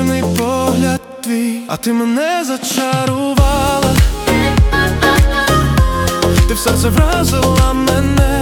неймовірний погляд твій, а ти мене зачарувала. Ти в серце вразила мене.